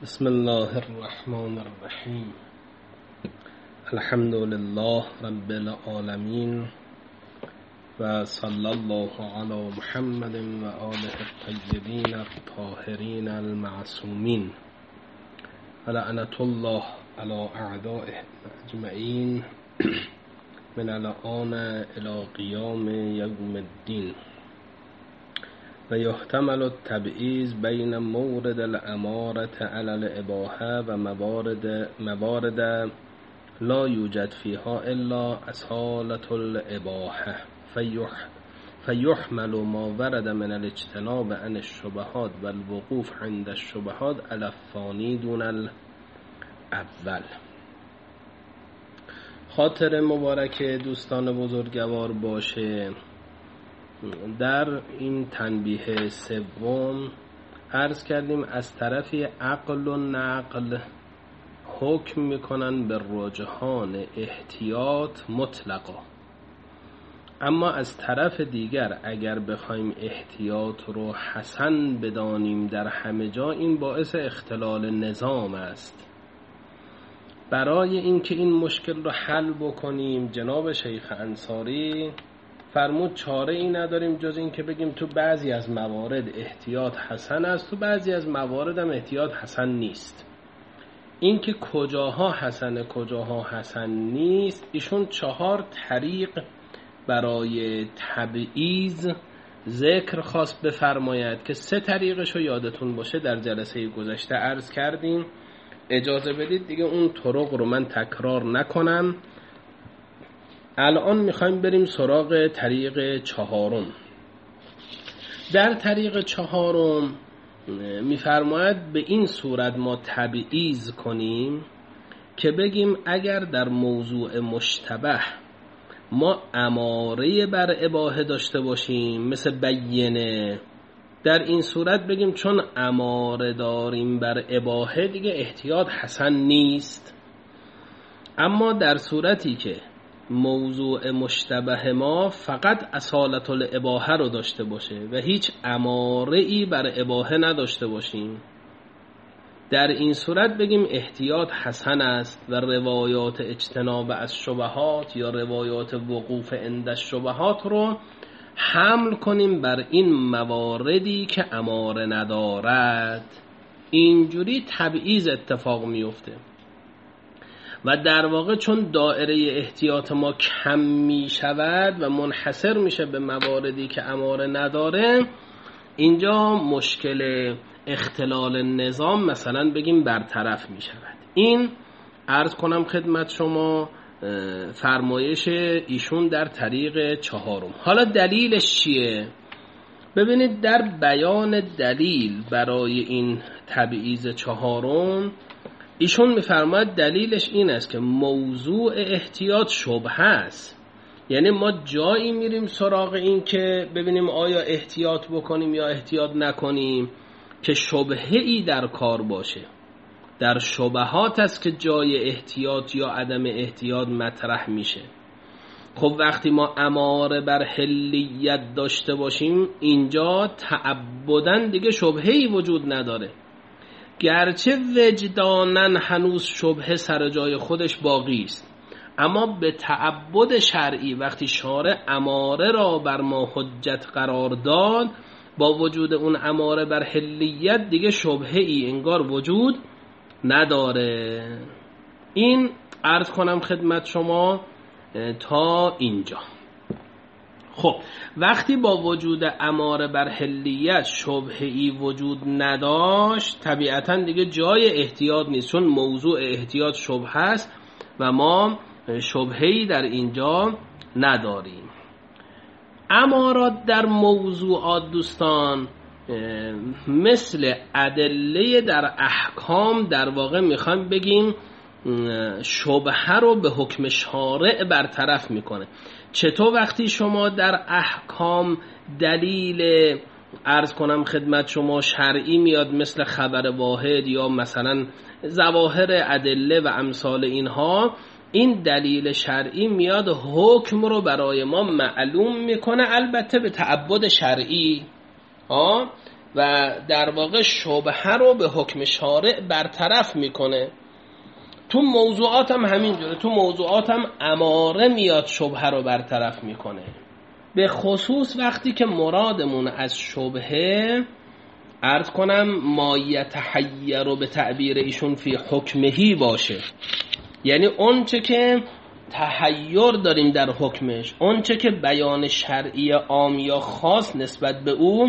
بسم الله الرحمن الرحیم. الحمد لله رب العالمین و صلی الله علی محمد و آله الطیبین الطاهرین المعصومین و لعنة الله علی اعدائهم اجمعین من الآن الی قیام یوم الدین. و یحتمل التبعیض بین مورد الامارة علی الاباحه و موارد لا یوجد فیها الا اصالة الاباحه فیحمل ما ورد من الاجتناب عن الشبهات و الوقوف عند الشبهات علی الثانی دون الاول. خاطر مبارک دوستان بزرگوار باشه. در این تنبیه سوم عرض کردیم از طرفی عقل و نقل حکم میکنن به رجحان احتیاط مطلقا، اما از طرف دیگر اگر بخوایم احتیاط رو حسن بدانیم در همه جا، این باعث اختلال نظام است. برای اینکه این مشکل رو حل بکنیم جناب شیخ انصاری فرمود چاره ای نداریم جز این که بگیم تو بعضی از موارد احتیاط حسن است، تو بعضی از موارد هم احتیاط حسن نیست. این که کجاها حسنه کجاها حسن نیست، ایشون 4 طریق برای تبعیض ذکر خواست بفرماید که 3 طریقش رو یادتون باشه در جلسه گذشته عرض کردیم. اجازه بدید دیگه اون طرق رو من تکرار نکنم. الان میخوایم بریم سراغ طریق 4. در طریق 4 میفرماید به این صورت ما تبعیض کنیم که بگیم اگر در موضوع مشتبه ما اماره بر اباحه داشته باشیم مثل بینه، در این صورت بگیم چون اماره داریم بر اباحه دیگه احتیاط حسن نیست. اما در صورتی که موضوع مشتبه ما فقط اصالت الاباحه رو داشته باشه و هیچ اماره‌ای بر اباحه نداشته باشیم، در این صورت بگیم احتیاط حسن است و روایات اجتناب از شبهات یا روایات وقوف عند الشبهات رو حمل کنیم بر این مواردی که اماره ندارد. اینجوری تبعیض اتفاق میفته و در واقع چون دائره احتیاط ما کم می شود و منحصر میشه به مواردی که اماره نداره، اینجا مشکل اختلال نظام مثلا بگیم برطرف می شود. این عرض کنم خدمت شما فرمایش ایشون در طریق 4. حالا دلیلش چیه؟ ببینید در بیان دلیل برای این تبعیض 4 ایشون میفرماید دلیلش این است که موضوع احتیاط شبهه است. یعنی ما جایی میریم سراغ این که ببینیم آیا احتیاط بکنیم یا احتیاط نکنیم که شبهه‌ای در کار باشه. در شبهات است که جای احتیاط یا عدم احتیاط مطرح میشه. خب وقتی ما اماره بر حلیت داشته باشیم اینجا تعبداً دیگه شبهه‌ای وجود نداره، گرچه وجدانن هنوز شبهه سر جای خودش باقی است، اما به تعبد شرعی وقتی شارع اماره را بر ما حجت قرار داد، با وجود اون اماره بر حلیت دیگه شبهه‌ای انگار وجود نداره. این عرض کنم خدمت شما تا اینجا. خب وقتی با وجود اماره بر حلیت شبهه‌ای وجود نداشت، طبیعتاً دیگه جای احتیاط نیست، چون موضوع احتیاط شبهه است و ما شبهه‌ای در اینجا نداریم. امارات در موضوعات دوستان مثل ادله در احکام در واقع میخوایم بگیم شبهه رو به حکم شارع برطرف میکنه. چطور وقتی شما در احکام دلیل عرض کنم خدمت شما شرعی میاد مثل خبر واحد یا مثلا ظواهر ادله و امثال اینها، این دلیل شرعی میاد حکم رو برای ما معلوم میکنه، البته به تعبد شرعی. و در واقع شبهه رو به حکم شارع برطرف میکنه. تو موضوعات هم همینجوره، تو موضوعات هم اماره میاد شبهه رو برطرف میکنه، به خصوص وقتی که مرادمون از شبهه عرض کنم ما یتحیر به تعبیر ایشون فی حکمهی باشه، یعنی اون چه که تحیر داریم در حکمش، اون چه که بیان شرعی عام یا خاص نسبت به او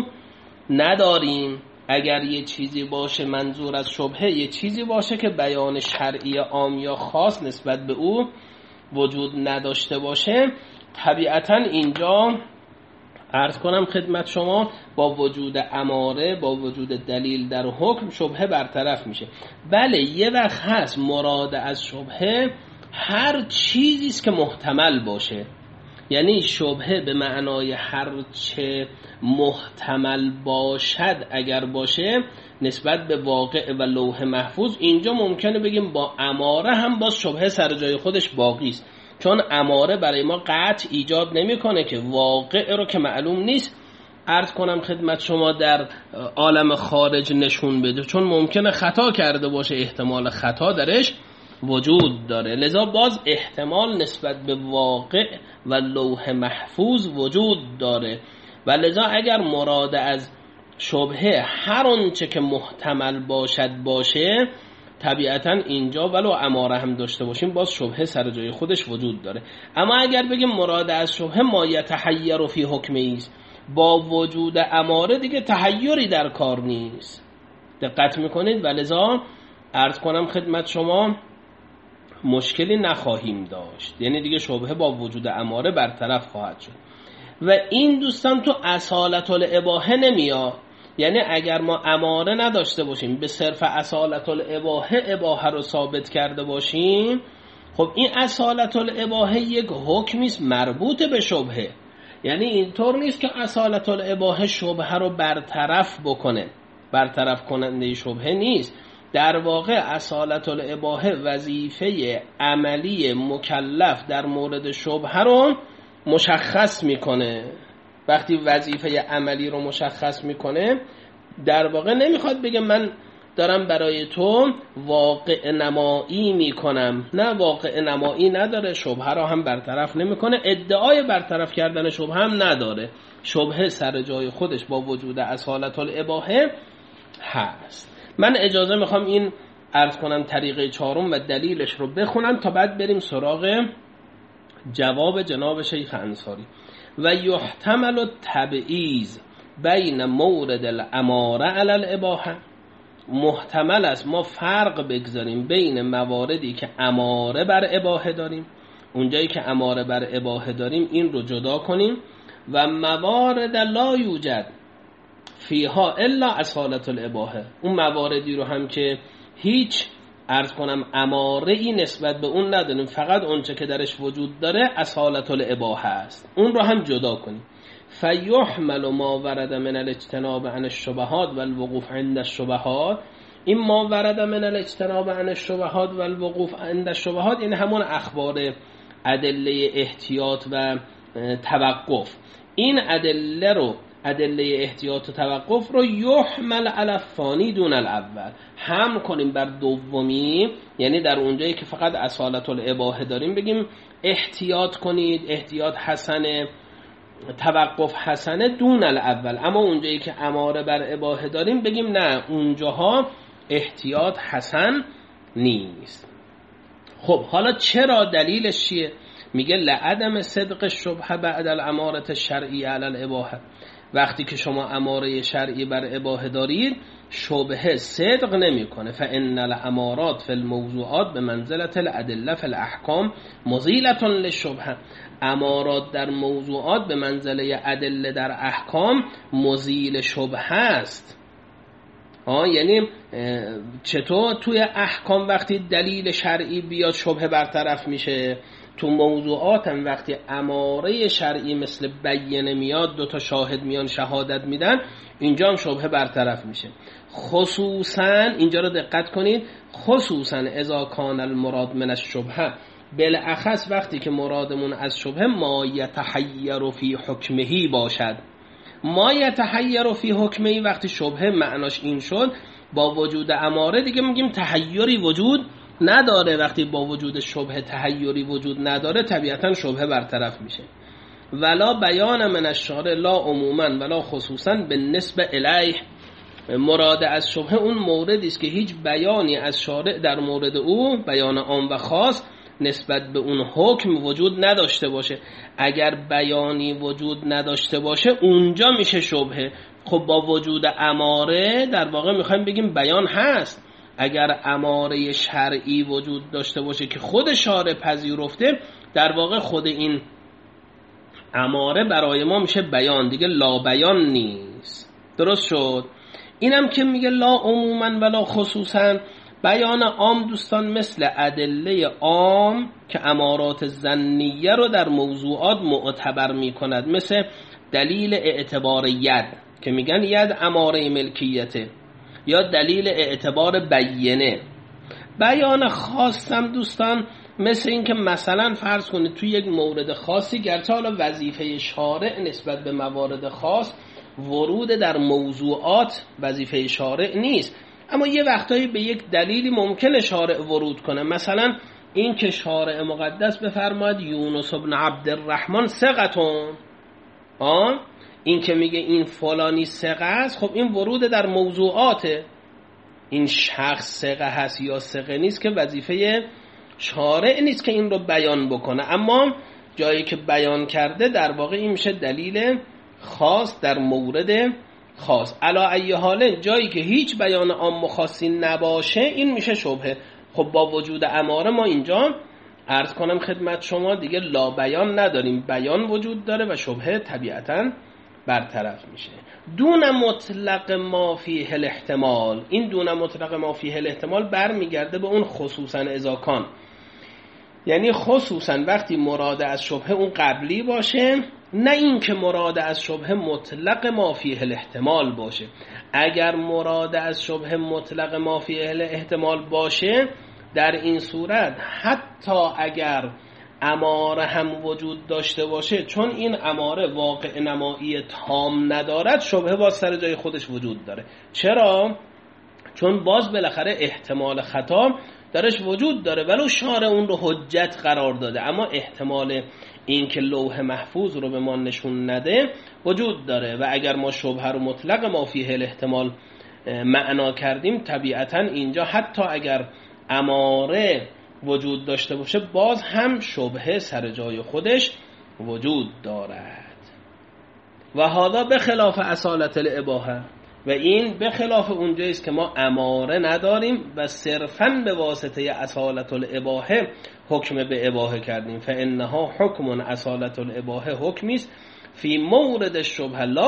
نداریم. اگر یه چیزی باشه منظور از شبهه یه چیزی باشه که بیان شرعی عام یا خاص نسبت به او وجود نداشته باشه، طبیعتاً اینجا عرض کنم خدمت شما با وجود اماره، با وجود دلیل در حکم، شبهه برطرف میشه. بله یه وقت هست مراد از شبهه هر چیزی است که محتمل باشه، یعنی شبهه به معنای هر چه محتمل باشد اگر باشه نسبت به واقع و لوح محفوظ، اینجا ممکنه بگیم با اماره هم باز شبهه سر جای خودش باقی است، چون اماره برای ما قطع ایجاد نمیکنه که واقع رو که معلوم نیست عرض کنم خدمت شما در عالم خارج نشون بده، چون ممکنه خطا کرده باشه، احتمال خطا درش وجود داره، لذا باز احتمال نسبت به واقع و لوح محفوظ وجود داره و لذا اگر مراد از شبهه هر آنچه که محتمل باشد باشه، طبیعتا اینجا ولو اماره هم داشته باشیم باز شبهه سر جای خودش وجود داره. اما اگر بگیم مراد از شبهه ما یتحیر فی حکمه است، با وجود اماره دیگه تحیری در کار نیست، دقت میکنید و لذا عرض کنم خدمت شما مشکلی نخواهیم داشت، یعنی دیگه شبهه با وجود اماره برطرف خواهد شد. و این دوستان تو اصالت الاباحه نمیاد، یعنی اگر ما اماره نداشته باشیم به صرف اصالت الاباحه اباحه رو ثابت کرده باشیم، خب این اصالت الاباحه یک حکمی است مربوط به شبهه، یعنی اینطور نیست که اصالت الاباحه شبهه رو برطرف بکنه، برطرف کننده شبهه نیست. در واقع اصالت الاباحه وظیفه عملی مکلف در مورد شبهه رو مشخص میکنه. وقتی وظیفه عملی رو مشخص میکنه در واقع نمیخواد بگه من دارم برای تو واقع نمایی میکنم، نه واقع نمایی نداره، شبهه رو هم برطرف نمیکنه، ادعای برطرف کردن شبهه هم نداره، شبهه سر جای خودش با وجود اصالت الاباحه هست. من اجازه میخوام این عرض کنم طریقه چهارم و دلیلش رو بخونم تا بعد بریم سراغ جواب جناب شیخ انصاری. و یحتمل التبعیض بین مورد الاماره علی الاباحه، محتمل است ما فرق بگذاریم بین مواردی که اماره بر اباحه داریم، اونجایی که اماره بر اباحه داریم این رو جدا کنیم، و موارد لا یوجد فیها الا اصالت الاباحه، اون مواردی رو هم که هیچ عرض کنم اماره ای نسبت به اون نداریم، فقط اونچه که درش وجود داره اصالت الاباحه است، اون رو هم جدا کنیم. فیحمل ما ورد من الاجتناب عن الشبهات والوقوف عند الشبهات، این ما ورد من الاجتناب عن الشبهات والوقوف عند الشبهات این همون اخبار ادله احتیاط و توقف، این ادله رو ادله احتیاط و توقف رو یحمل علی الثانی دون الاول، هم کنیم بر دومی، یعنی در اونجایی که فقط اصالت الاباحه داریم بگیم احتیاط کنید، احتیاط حسنه، توقف حسنه دون الاول، اما اونجایی که اماره بر اباحه داریم بگیم نه اونجاها احتیاط حسن نیست. خب حالا چرا دلیلش چیه؟ میگه لعدم صدق شبهه بعد الاماره الشرعی علی الاباحه، وقتی که شما اماره شرعی بر اباحه دارید شبهه صدق نمیکنه. فان الامارات فی الموضوعات به منزله الادله فی الاحکام مزیلة للشبهه، امارات در موضوعات به منزله ادله در احکام مزیل شبهه است. یعنی چطور توی احکام وقتی دلیل شرعی بیاد شبهه برطرف میشه، تو موضوعات هم وقتی اماره شرعی مثل بیینه میاد، دوتا شاهد میان شهادت میدن، اینجا هم شبهه برطرف میشه. خصوصا اینجا رو دقت کنید، خصوصا اذا کان المراد من الشبهه، بالاخص وقتی که مرادمون از شبهه ما یتحیر فی حکمهی باشد، ما یتحیر فی حکمی، وقتی شبهه معناش این شد با وجود اماره دیگه میگیم تحیری وجود نداره. وقتی با وجود شبهه تحیری وجود نداره طبیعتا شبهه برطرف میشه. ولا بیان من الشارع لا عموما ولا خصوصا بالنسبه الیه، مراد از شبهه اون موردی است که هیچ بیانی از شارع در مورد او، بیان عام و خاص، نسبت به اون حکم وجود نداشته باشه. اگر بیانی وجود نداشته باشه اونجا میشه شبهه. خب با وجود اماره در واقع میخوایم بگیم بیان هست. اگر اماره شرعی وجود داشته باشه که خود شارع پذیرفته، در واقع خود این اماره برای ما میشه بیان، دیگه لا بیان نیست. درست شد؟ اینم که میگه لا عموما ولا خصوصا، بیان عام دوستان مثل ادله عام که امارات ظنیه رو در موضوعات معتبر میکند، مثل دلیل اعتبار ید که میگن ید اماره ملکیته، یا دلیل اعتبار بیینه. بیان خاصم دوستان مثل این که مثلا فرض کنید توی یک مورد خاصی، گرچه حالا وظیفه شارع نسبت به موارد خاص ورود در موضوعات وظیفه شارع نیست، اما یه وقتایی به یک دلیلی ممکنه شارع ورود کنه. مثلا این که شارع مقدس بفرماید یونس بن عبدالرحمن ثقتون، این که میگه این فلانی ثقه است، خب این ورود در موضوعاته. این شخص ثقه هست یا ثقه نیست که وظیفه شارع نیست که این رو بیان بکنه، اما جایی که بیان کرده در واقع این میشه دلیل خاص در مورد خاص. علا ای حال جایی که هیچ بیان عام خاصی نباشه این میشه شبهه. خب با وجود اماره ما اینجا عرض کنم خدمت شما دیگه لا بیان نداریم، بیان وجود داره و شبهه طبیعتاً برطرف میشه. دون مطلق ما فیه الاحتمال، این دون مطلق ما فیه الاحتمال برمیگرده به اون خصوصا اذا کان، یعنی خصوصا وقتی مراد از شبهه اون قبلی باشه، نه این که مراد از شبهه مطلق ما فیه الاحتمال باشه. اگر مراد از شبهه مطلق ما فیه الاحتمال باشه، در این صورت حتی اگر اماره هم وجود داشته باشه، چون این اماره واقع نمایی تام ندارد، شبهه باز سر جای خودش وجود داره. چرا؟ چون باز بالاخره احتمال خطا درش وجود داره، ولو شارع اون رو حجت قرار داده، اما احتمال این که لوح محفوظ رو به ما نشون نده وجود داره. و اگر ما شبهه رو مطلق ما فیه الاحتمال معنا کردیم، طبیعتا اینجا حتی اگر اماره وجود داشته باشه باز هم شبهه سر جای خودش وجود دارد. و حالا به خلاف اصالت الاباحه، و این به خلاف اونجایی است که ما اماره نداریم و صرفاً به واسطه اصالت الاباحه حکم به اباحه کردیم. فانها حکم اصالت الاباحه حکمی است فی مورد الشبهه لا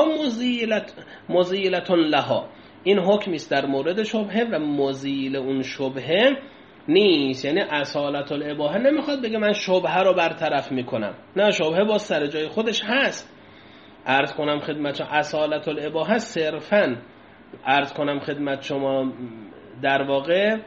مزیلة لها، این حکمی است در مورد شبهه و مزیل اون شبهه نیست. یعنی اصالت الاباحه نمیخواد بگه من شبهه رو برطرف میکنم، نه، شبهه با سر جای خودش هست. عرض کنم خدمت شما اصالت الاباحه صرفاً عرض کنم خدمت شما در واقع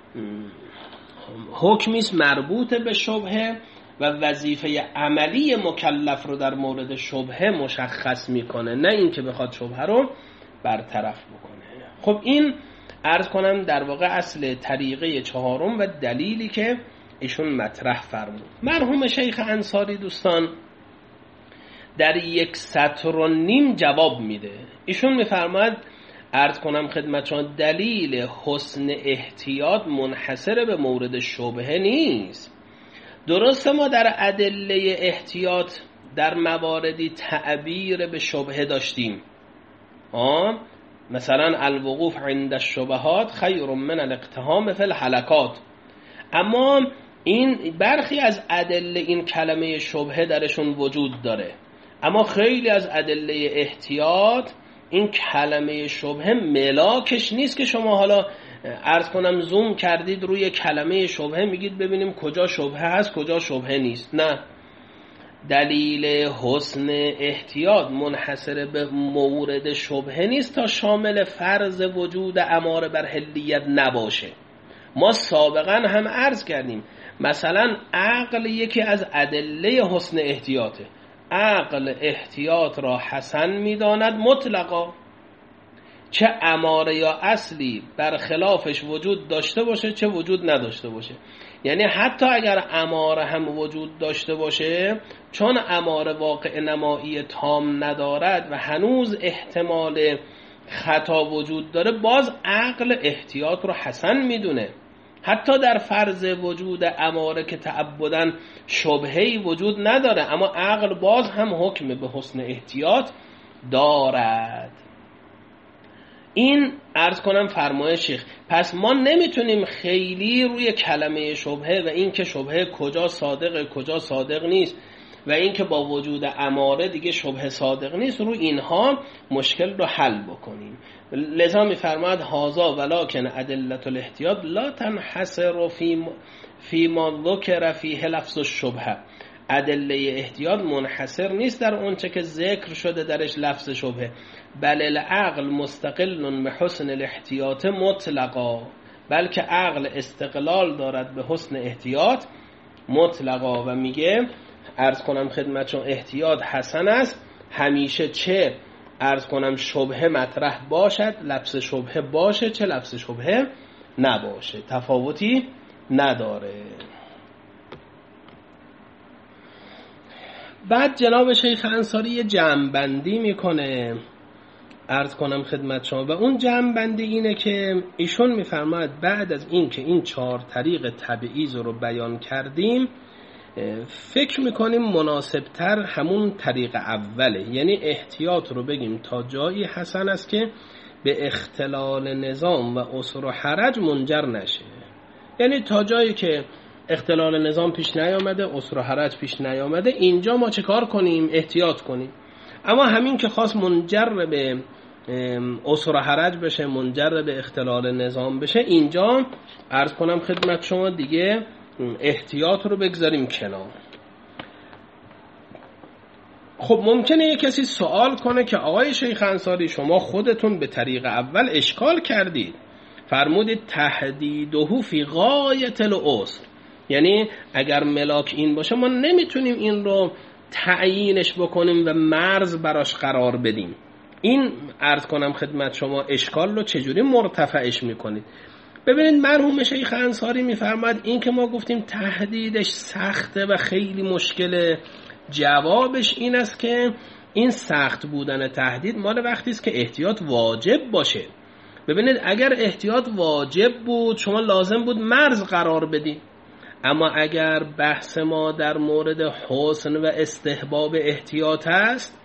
حکمی است مربوط به شبهه و وظیفه عملی مکلف رو در مورد شبهه مشخص میکنه، نه این که بخواد شبهه رو برطرف بکنه. خب این عرض کنم در واقع اصل طریقه چهارم و دلیلی که ایشون مطرح فرمود. مرحوم شیخ انصاری دوستان در 1.5 سطر جواب میده. ایشون میفرماید عرض کنم خدمت شما دلیل حسن احتیاط منحصر به مورد شبهه نیست. درسته ما در ادله احتیاط در مواردی تعبیر به شبهه داشتیم، مثلا الوقوف عند الشبهات خیر من الاقتحام فی الحلقات، اما این برخی از ادله این کلمه شبهه درشون وجود داره، اما خیلی از ادله احتیاط این کلمه شبهه ملاکش نیست که شما حالا عرض کنم زوم کردید روی کلمه شبهه میگید ببینیم کجا شبهه هست کجا شبهه نیست. نه، دلیل حسن احتیاط منحصر به مورد شبهه نیست تا شامل فرض وجود اماره بر حلیت نباشه. ما سابقا هم عرض کردیم مثلا عقل یکی از ادله حسن احتیاطه، عقل احتیاط را حسن می‌داند مطلقا، چه اماره یا اصلی برخلافش وجود داشته باشه چه وجود نداشته باشه. یعنی حتی اگر اماره هم وجود داشته باشه، چون اماره واقع نمایی تام ندارد و هنوز احتمال خطا وجود داره، باز عقل احتیاط رو حسن میدونه. حتی در فرض وجود اماره که تعبداً شبهه‌ای وجود نداره، اما عقل باز هم حکم به حسن احتیاط دارد. این عرض کنم فرمایش شیخ. پس ما نمیتونیم خیلی روی کلمه شبهه و این که شبهه کجا صادقه کجا صادق نیست و این که با وجود اماره دیگه شبهه صادق نیست، روی اینها مشکل رو حل بکنیم. لذا میفرماد هازا ولکن ادله الاحتیاط لا تنحصر فی ما ذکر فیه لفظ الشبهه. ادله احتیاط منحصر نیست در اونچه که ذکر شده درش لفظ شبهه، بل العقل مستقل به حسن الاحتیاط مطلقا، بلکه عقل استقلال دارد به حسن احتیاط مطلقا. و میگه عرض کنم خدمتشون احتیاط حسن است همیشه، چه عرض کنم شبهه مطرح باشد، لفظ شبهه باشه چه لفظ شبهه نباشه، تفاوتی نداره. بعد جناب شیخ انصاری جمع‌بندی میکنه عرض کنم خدمت شما، و اون جمع‌بندی اینه که ایشون میفرماید بعد از این که این 4 طریق تبعیض رو بیان کردیم، فکر میکنیم مناسبتر همون طریق اوله، یعنی احتیاط رو بگیم تا جایی حسن است که به اختلال نظام و عسر و حرج منجر نشه. یعنی تا جایی که اختلال نظام پیش نیامده، عسر و حرج پیش نیامده، اینجا ما چه کار کنیم؟ احتیاط کنیم. اما همین که خواست منجر به عسر و حرج بشه، منجر به اختلال نظام بشه، اینجا عرض کنم خدمت شما دیگه احتیاط رو بگذاریم کنار. خب ممکنه یک کسی سوال کنه که آقای شیخ انصاری شما خودتون به طریق اول اشکال کردید، فرمودید تهدیده فی غایت العسر، یعنی اگر ملاک این باشه ما نمیتونیم این رو تعیینش بکنیم و مرز براش قرار بدیم. این عرض کنم خدمت شما اشکال رو چجوری مرتفعش میکنید؟ ببینید مرحوم شیخ انصاری میفرماد این که ما گفتیم تهدیدش سخته و خیلی مشکله، جوابش این است که این سخت بودن تهدید مال وقتی است که احتیاط واجب باشه. ببینید اگر احتیاط واجب بود شما لازم بود مرز قرار بدید، اما اگر بحث ما در مورد حسن و استحباب احتیاط است،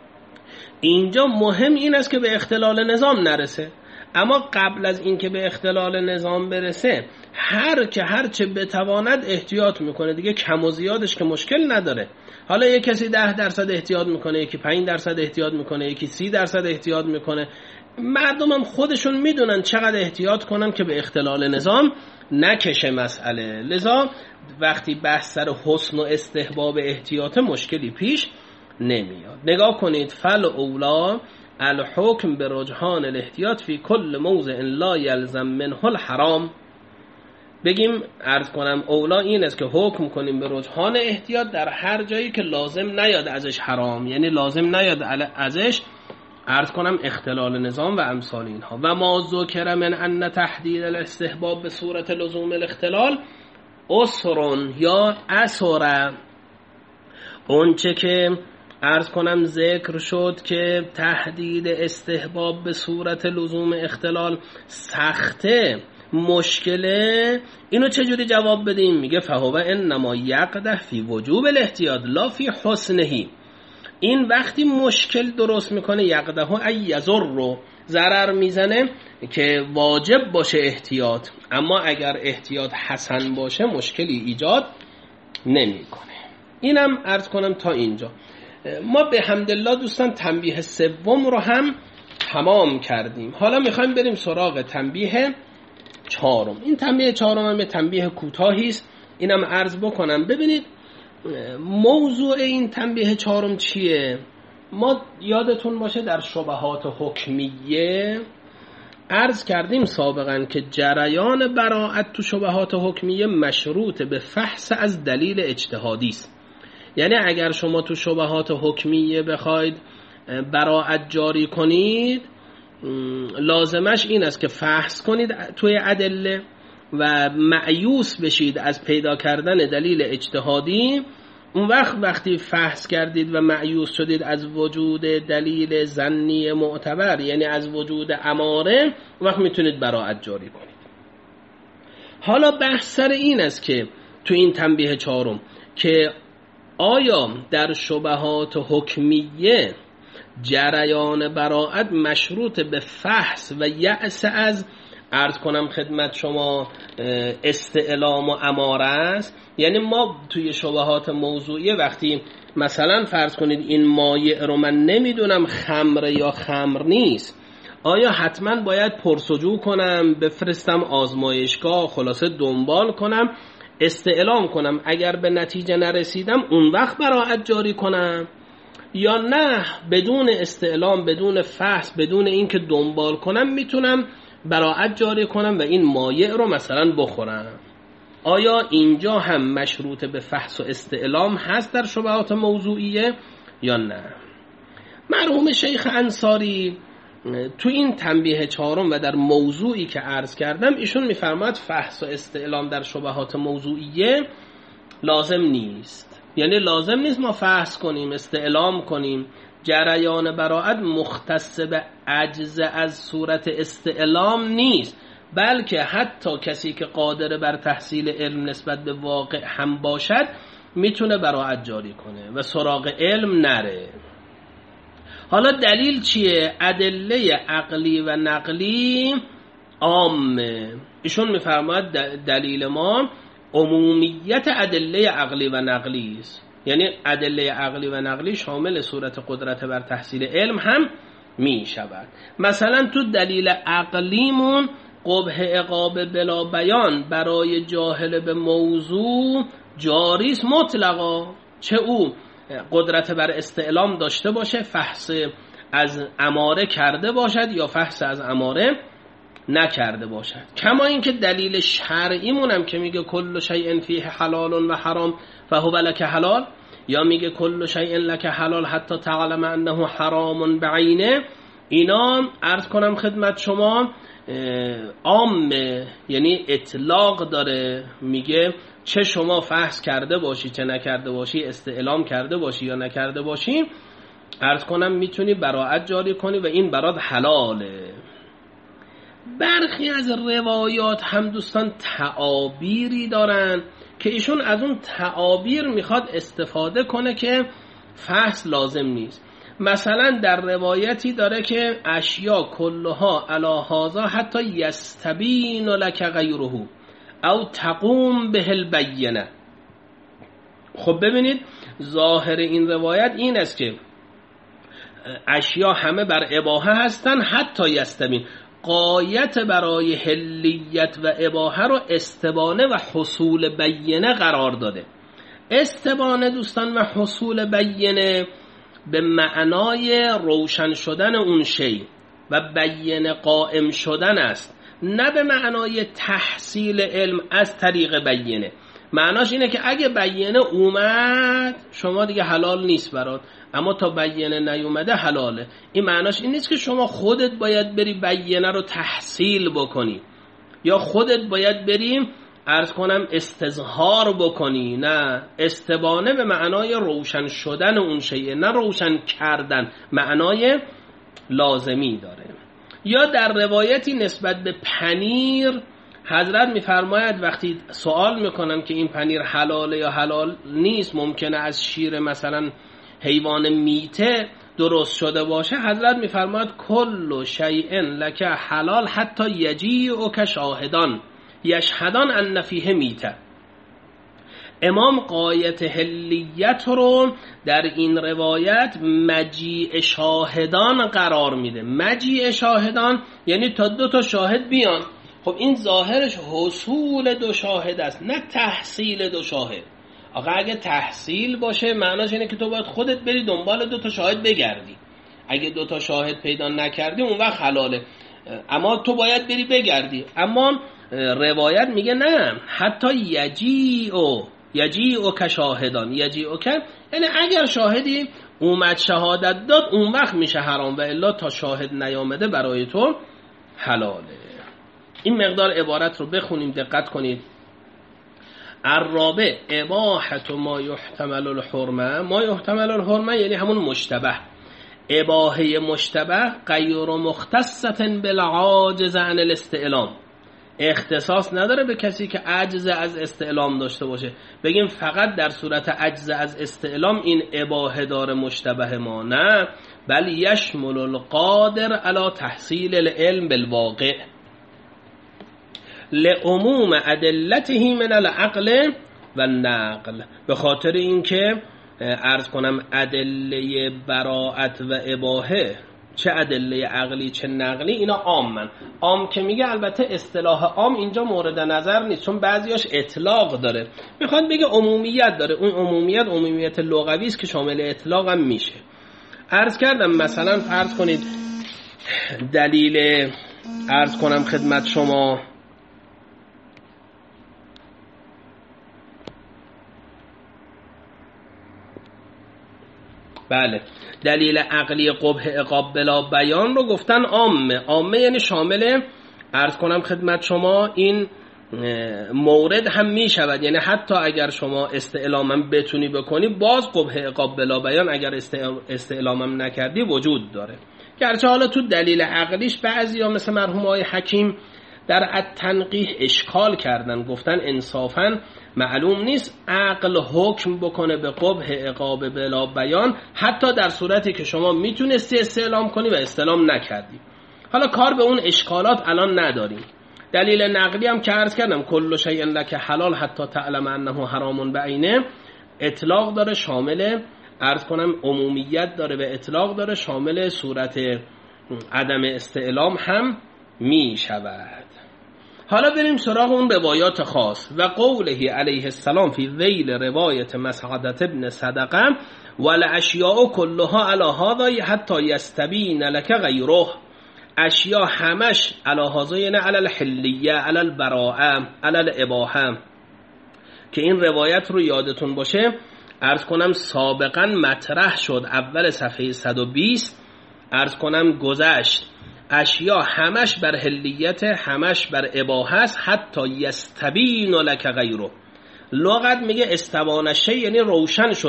اینجا مهم این است که به اختلال نظام نرسه. اما قبل از این که به اختلال نظام برسه هر چه بتواند احتیاط میکنه دیگه، کم و زیادش که مشکل نداره. حالا یک کسی 10% احتیاط میکنه، یکی 5% احتیاط میکنه، یکی 30% احتیاط میکنه. مردم هم خودشون میدونن چقدر احتیاط کنن که به اختلال نظام نکشه مسئله. لذا وقتی بحث سر حسن و استحباب احتیاط مشکلی پیش نمیاد. نگاه کنید فل اولا الحکم به رجحان الاحتیاط فی کل موضع لا یلزم منه الحرام. بگیم عرض کنم اولا این است که حکم کنیم به رجحان احتیاط در هر جایی که لازم نیاد ازش حرام، یعنی لازم نیاد ازش عرض کنم اختلال نظام و امثال اینها. و ما ذکر من ان تحدید الاستحباب به صورت لزوم الاختلال اسرون یا اسره، اونچه که عرض کنم ذکر شد که تحدید استحباب به صورت لزوم اختلال سخته، مشکله، اینو چجوری جواب بدیم؟ میگه فهو انما یقدح فی وجوب الاحتیاط لا فی حسنه. این وقتی مشکل درست میکنه یقدح ای یضر رو ضرر میزنه که واجب باشه احتیاط، اما اگر احتیاط حسن باشه مشکلی ایجاد نمیکنه. اینم عرض کنم تا اینجا. ما به حمدالله دوستان تنبیه سوم رو هم تمام کردیم. حالا میخوایم بریم سراغ تنبیه چهارم. این تنبیه چهارم هم یه تنبیه کوتاهی است، اینم عرض بکنم. ببینید موضوع این تنبیه چهارم چیه؟ ما یادتون باشه در شبهات حکمیه عرض کردیم سابقا که جریان براءت تو شبهات حکمیه مشروط به فحص از دلیل اجتهادی است. یعنی اگر شما تو شبهات حکمیه بخواید براءت جاری کنید، لازمش این است که فحص کنید توی ادله و مایوس بشید از پیدا کردن دلیل اجتهادی. اون وقتی فحص کردید و مایوس شدید از وجود دلیل ظنی معتبر، یعنی از وجود اماره، اون وقت میتونید براءت جاری کنید. حالا بحث سر این است که تو این تنبیه 4 که آیا در شبهات حکمیه جریان براءت مشروط به فحص و یأس از عرض کنم خدمت شما استعلام و اماره است؟ یعنی ما توی شبهات موضوعیه وقتی مثلا فرض کنید این مایع رو من نمیدونم خمر یا خمر نیست، آیا حتما باید پرسجو کنم، بفرستم آزمایشگاه، خلاصه دنبال کنم، استعلام کنم، اگر به نتیجه نرسیدم اون وقت براءت جاری کنم، یا نه بدون استعلام، بدون فحص، بدون اینکه دنبال کنم میتونم براءت جاری کنم و این مایع رو مثلا بخورم؟ آیا اینجا هم مشروط به فحص و استعلام هست در شبهات موضوعیه یا نه؟ مرحوم شیخ انصاری تو این تنبیه 4 و در موضوعی که عرض کردم ایشون میفرماید فحص و استعلام در شبهات موضوعیه لازم نیست. یعنی لازم نیست ما فحص کنیم، استعلام کنیم. جریان براءت مختص به عجز از صورت استعلام نیست، بلکه حتی کسی که قادر بر تحصیل علم نسبت به واقع هم باشد میتونه براءت جاری کنه و سراغ علم نره. حالا دلیل چیه؟ ادله عقلی و نقلی عامه. ایشون میفرماید دلیل ما عمومیت ادله عقلی و نقلی است. یعنی ادله عقلی و نقلی شامل صورت قدرت بر تحصیل علم هم می شود. مثلا تو دلیل عقلیمون قبح عقاب بلا بیان برای جاهل به موضوع جاریست مطلقا، چه او قدرت بر استعلام داشته باشه، فحص از اماره کرده باشد یا فحص از اماره نکرده باشد. کما اینکه دلیل شرعیمون هم که میگه کل شیء فیه حلال و حرام فهو لک حلال، یا میگه کل شیء لک حلال حتی تعلم انه حرام بعینه، اینا عرض کنم خدمت شما عامه، یعنی اطلاق داره، میگه چه شما فحص کرده باشی چه نکرده باشی، استعلام کرده باشی یا نکرده باشی، عرض کنم میتونی براءت جاری کنی و این برات حلاله. برخی از روایات هم دوستان تعابیری دارن که ایشون از اون تعابیر میخواد استفاده کنه که فحص لازم نیست. مثلا در روایتی داره که اشیا کلها علی هذا حتی یستبین لک غیره او تقوم به البینه. خب ببینید ظاهر این روایت این است که اشیا همه بر اباحه هستن حتی یستبین، غایت برای حلیت و اباحه رو استبانه و حصول بینه قرار داده. استبانه دوستان و حصول بینه به معنای روشن شدن اون شی و بینه قائم شدن است، نه به معنای تحصیل علم از طریق بینه. معناش اینه که اگه بینه اومد شما دیگه حلال نیست برات، اما تا بینه نیومده حلاله. این معناش این نیست که شما خودت باید بری بینه رو تحصیل بکنی یا خودت باید بریم عرض کنم استظهار بکنی. نه، استبانه به معنای روشن شدن اون شیء، نه روشن کردن، معنای لازمی داره. یا در روایتی نسبت به پنیر حضرت میفرماید وقتی سوال میکنن که این پنیر حلاله یا حلال نیست، ممکنه از شیر مثلا حیوان میته درست شده باشه، حضرت میفرماید کل شیء لک حلال حتی یجیء شاهدان یشهدان ان فیه میته. امام غایت حلیت رو در این روایت مجیء شاهدان قرار میده. مجیء شاهدان یعنی تا 2 شاهد بیان. خب این ظاهرش حصول 2 شاهد است، نه تحصیل 2 شاهد. آقا اگه تحصیل باشه معناش اینه که تو باید خودت بری دنبال 2 شاهد بگردی. اگه 2 شاهد پیدا نکردی اون وقت حلاله، اما تو باید بری بگردی. اما روایت میگه نه، حتی یجیء یجیء کشاهدان، یجیء که یعنی اگر شاهدی اومد شهادت داد اون وقت میشه حرام، و الا تا شاهد نیامده برای تو حلاله. این مقدار عبارت رو بخونیم، دقت کنید. الرابع اباحة ما یحتمل الحرمه. ما یحتمل الحرمه یعنی همون مشتبه. اباحه مشتبه غیر مختصة بالعاجز عن الاستعلام، اختصاص نداره به کسی که عجز از استعلام داشته باشه. بگیم فقط در صورت عجز از استعلام این اباحه داره مشتبه ما، نه، بل یشمل القادر علی تحصیل العلم بالواقع لعموم ادلته من العقل و النقل. به خاطر اینکه عرض کنم ادله براءت و اباحه، چه ادله عقلی چه نقلی، اینا عامن. عام که میگه البته اصطلاح عام اینجا مورد نظر نیست، چون بعضیاش اطلاق داره، میخواد بگه عمومیت داره. اون عمومیت لغوی است که شامل اطلاق هم میشه. عرض کردم مثلا فرض کنید دلیل عرض کنم خدمت شما بله، دلیل عقلی قبح عقاب بلا بیان رو گفتن عامه یعنی شامل عرض کنم خدمت شما این مورد هم می شود، یعنی حتی اگر شما استعلامم بتونی بکنی باز قبح عقاب بلا بیان اگر استعلامم نکردی وجود داره. گرچه حالا تو دلیل عقلیش بعضیا مثل مرحوم آقای حکیم در التنقیح اشکال کردن، گفتن انصافاً معلوم نیست عقل حکم بکنه به قبح عقاب بلا بیان حتی در صورتی که شما میتونستی استعلام کنی و استعلام نکردی. حالا کار به اون اشکالات الان نداریم. دلیل نقلی هم که عرض کردم کل شیء لک حلال حتی تعلم انه حرام بعینه، اطلاق داره، شامل عرض کنم عمومیت داره و اطلاق داره، شامل صورت عدم استعلام هم می شود. حالا بریم سراغ اون روایات خاص. و قوله علیه السلام فی ذیل روایت مسعدة ابن صدقه والاشیاء کلها علی هذا حتی یستبین لک غیره. اشیاء همش علی هذا یعنی علی الحلیه، علی البراءه، علی الاباحه. که این روایت رو یادتون باشه عرض کنم سابقا مطرح شد، اول صفحه 120 عرض کنم گذشت. اشیا همش بر حلیت، همش بر اباحه است، حتی یستبین لک غیره. لغت میگه استبان شی یعنی روشن شد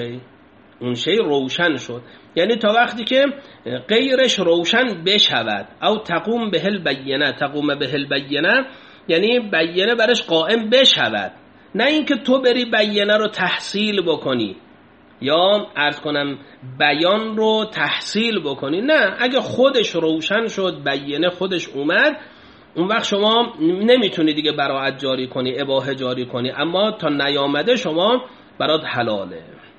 اون شی روشن شد، یعنی تا وقتی که غیرش روشن بشود. او تقوم به البینه، تقوم به البینه یعنی بینه برش قائم بشود، نه اینکه تو بری بینه رو تحصیل بکنی یا عرض کنم بیان رو تحصیل بکنی. نه، اگه خودش روشن شد، بینه خودش اومد، اون وقت شما نمیتونی دیگه براءت جاری کنی، اباحه جاری کنی، اما تا نیامده شما برات حلاله.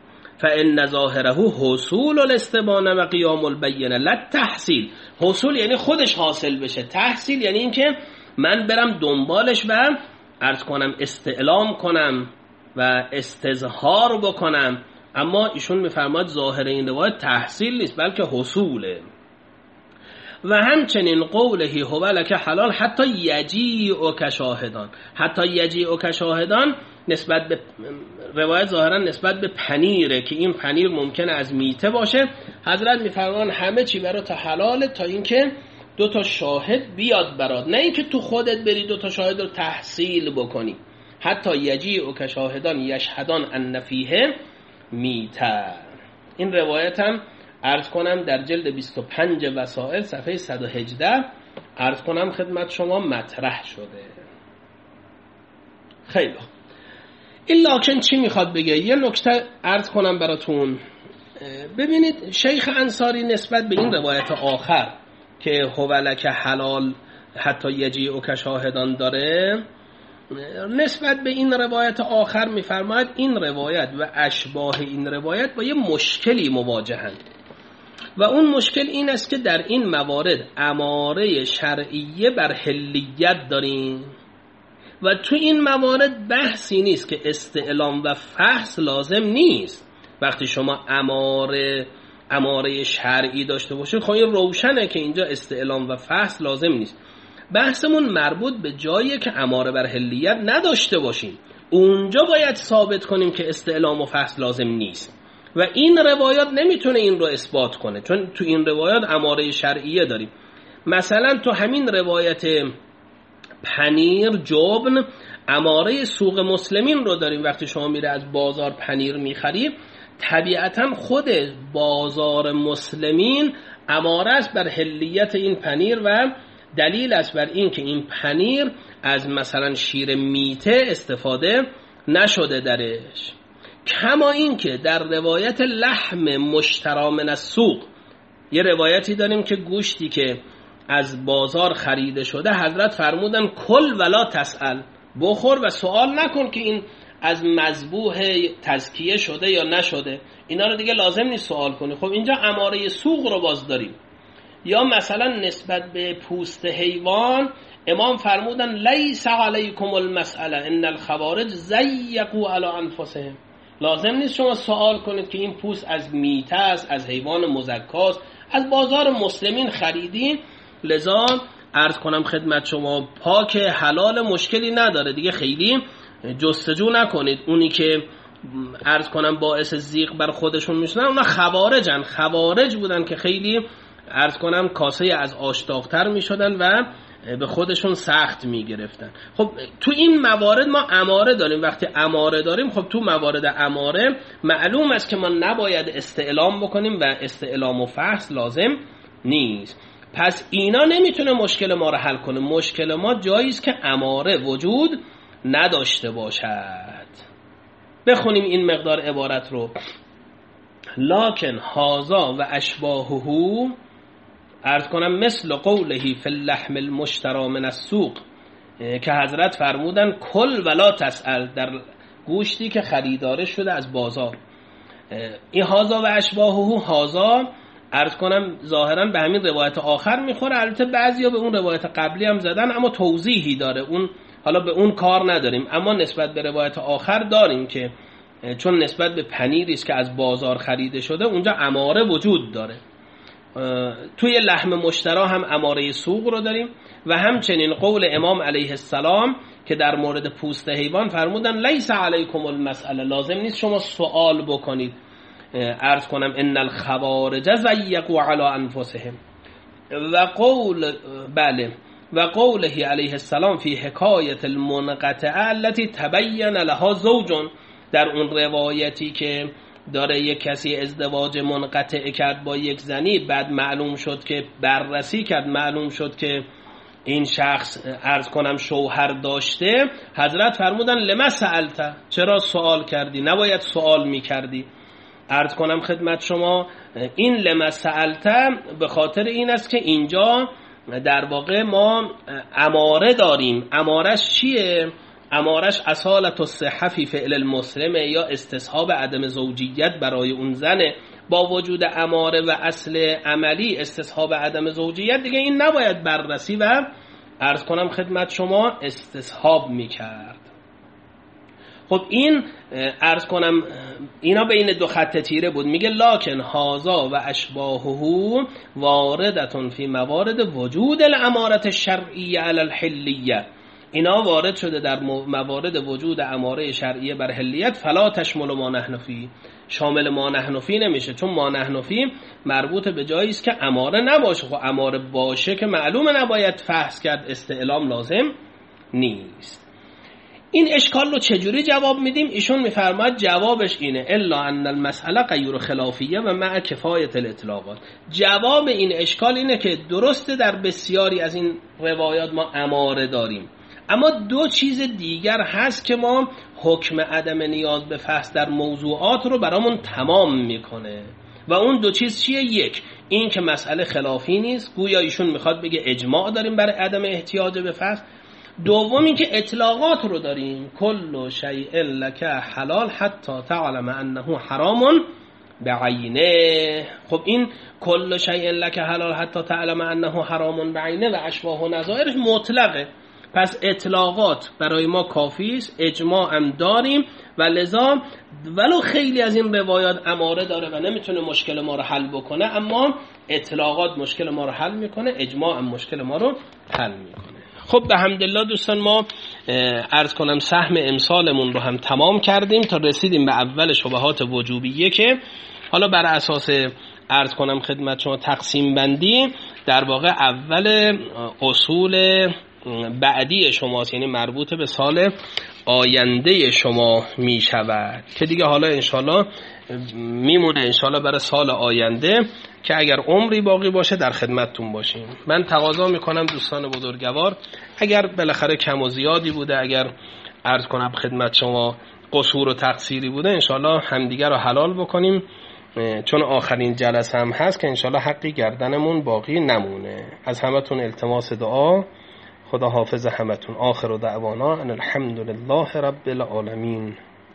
فإن ظاهره حصول الاستبانه و قیام البینه لا تحصیل. حصول یعنی خودش حاصل بشه، تحصیل یعنی اینکه من برم دنبالش و عرض کنم استعلام کنم و استظهار بکنم. اما ایشون میفرماد ظاهر این روایت تحصیل نیست بلکه حصوله. و همچنین قوله هو لک حلال حتی یجیء کشاهدان. حتی یجیء کشاهدان نسبت به روایت ظاهرا نسبت به پنیره که این پنیر ممکنه از میته باشه. حضرت میفرمان همه چی برات حلاله تا اینکه دو تا شاهد بیاد برات، نه اینکه تو خودت بری دو تا شاهد رو تحصیل بکنی. حتی یجیء کشاهدان یشهدان ان فیه میته. این روایت هم عرض کنم در جلد 25 وسائل صفحه 118 عرض کنم خدمت شما مطرح شده. خیلی این لاکن چی میخواد بگه؟ یه نکته عرض کنم براتون. ببینید شیخ انصاری نسبت به این روایت آخر که هو لک حلال حتی یجیء کشاهدان داره، نسبت به این روایت آخر میفرماید این روایت و اشباه این روایت با یه مشکلی مواجهند و اون مشکل این است که در این موارد اماره شرعیه بر حلیت داریم و تو این موارد بحثی نیست که استعلام و فحص لازم نیست. وقتی شما اماره شرعی داشته باشید خب این روشنه که اینجا استعلام و فحص لازم نیست. بحثمون مربوط به جایی که اماره بر حلیت نداشته باشیم. اونجا باید ثابت کنیم که استعلام و فحص لازم نیست و این روایات نمیتونه این رو اثبات کنه، چون تو این روایات اماره شرعیه داریم. مثلا تو همین روایت پنیر جبن اماره سوق مسلمین رو داریم. وقتی شما میره از بازار پنیر میخری، طبیعتا خود بازار مسلمین اماره است بر حلیت این پنیر و دلیل است بر این که این پنیر از مثلا شیر میته استفاده نشده درش. کما این که در روایت لحم مشتری من السوق یه روایتی داریم که گوشتی که از بازار خریده شده حضرت فرمودن کل ولا تسأل، بخور و سوال نکن که این از مذبوح تزکیه شده یا نشده، اینا رو دیگه لازم نیست سوال کنی. خب اینجا اماره سوق رو باز داریم. یا مثلا نسبت به پوست حیوان امام فرمودن لیس علیکم المسئله ان الخوارج ضیقوا علی انفسهم، لازم نیست شما سوال کنید که این پوست از میته است، از حیوان مزکاست، از بازار مسلمین خریدین، لذا عرض کنم خدمت شما پاک حلال مشکلی نداره دیگه، خیلی جستجو نکنید. اونی که عرض کنم باعث ضیق بر خودشون میشدن اونا خوارجن، خوارج بودن که خیلی عرض کنم کاسه از آش داغ‌تر میشدن و به خودشون سخت میگرفتن. خب تو این موارد ما اماره داریم. وقتی اماره داریم خب تو موارد اماره معلوم است که ما نباید استعلام بکنیم و استعلام و فحص لازم نیست. پس اینا نمیتونه مشکل ما رو حل کنه. مشکل ما جایی است که اماره وجود نداشته باشد. بخونیم این مقدار عبارت رو. لکن هازا و اشباهه، عرض کنم مثل قوله فی اللحم المشتری من السوق که حضرت فرمودن کل ولا تسأل، در گوشتی که خریدار شده از بازار. این هازا و اشباهه، هازا عرض کنم ظاهرا به همین روایت آخر میخوره، البته بعضیا به اون روایت قبلی هم زدن اما توضیحی داره، اون حالا به اون کار نداریم، اما نسبت به روایت آخر داریم که چون نسبت به پنیری است که از بازار خریده شده اونجا اماره وجود داره. توی لحم مشتری هم اماره سوق رو داریم و همچنین قول امام علیه السلام که در مورد پوست حیوان فرمودن لیس علیکم المسئله، لازم نیست شما سوال بکنید. عرض کنم ان الخوارج ضیقوا علی انفسهم و قول و قوله علیه السلام فی حکایت المنقطعه التي تبین لها زوج، در اون روایتی که داره یک کسی ازدواج منقطع کرد با یک زنی، بعد معلوم شد که بررسی کرد معلوم شد که این شخص عرض کنم شوهر داشته، حضرت فرمودن لما سألت، چرا سوال کردی، نباید سوال میکردی. عرض کنم خدمت شما این لما سألت به خاطر این است که اینجا در واقع ما اماره داریم. امارش چیه؟ امارش اصالت الصحه فی فعل المسلمه، یا استصحاب عدم زوجیت برای اون زنه. با وجود اماره و اصل عملی استصحاب عدم زوجیت دیگه این نباید بررسی و عرض کنم خدمت شما استصحاب میکرد. خب این عرض کنم اینا بین دو خط تیره بود. میگه لکن هازا و اشباهه واردتون فی موارد وجود الامارت الشرعیه علی الحلیه، اینا وارد شده در موارد وجود اماره شرعیه بر حلیت. فلا تشمل ما نحن فی، شامل ما نحن فی نمیشه، چون ما نحن فی مربوط به جایی است که اماره نباشه. خب اماره باشه که معلومه نباید فحص کرد، استعلام لازم نیست. این اشکال رو چجوری جواب میدیم؟ ایشون میفرماید جوابش اینه الا ان المسئله غیر خلافیه و مع کفایت الاطلاقات. جواب این اشکال اینه که درسته در بسیاری از این روایات ما اماره داریم، اما دو چیز دیگر هست که ما حکم عدم نیاز به فحص در موضوعات رو برامون تمام میکنه و اون دو چیز چیه؟ یک، این که مسئله خلافی نیست، گویا ایشون میخواد بگه اجماع داریم برای عدم احتیاج به فحص. دومی که اطلاقات رو داریم، کل شیء لک حلال حتی تعلم انه حرام بعینه. خب این کل شیء لک حلال حتی تعلم انه حرام بعینه و اشباه و نظائرش مطلقه، پس اطلاقات برای ما کافی است، اجماع هم داریم و لذا ولو خیلی از این روایات اماره داره و نمیتونه مشکل ما رو حل بکنه، اما اطلاقات مشکل ما رو حل میکنه، اجماع هم مشکل ما رو حل میکنه. خب به حمدالله دوستان، ما عرض کنم سهم امسالمون رو هم تمام کردیم تا رسیدیم به اول شبهات وجوبیه که حالا بر اساس عرض کنم خدمت شما تقسیم بندی در واقع اول اصول بعدی شماست، یعنی مربوط به سال آینده شما می شود که دیگه حالا انشالله میمونه انشالله برای سال آینده که اگر عمری باقی باشه در خدمتتون باشیم. من تقاضا میکنم دوستان بزرگوار اگر بالاخره کم و زیادی بوده، اگر عرض کنم خدمت شما قصور و تقصیری بوده، انشالله همدیگر رو حلال بکنیم، چون آخرین جلسه هم هست که انشالله حقی گردنمون باقی نمونه. از همتون التماس دعا، خدا حافظ همتون. آخر دعوانا ان الحمد لله رب العالمین.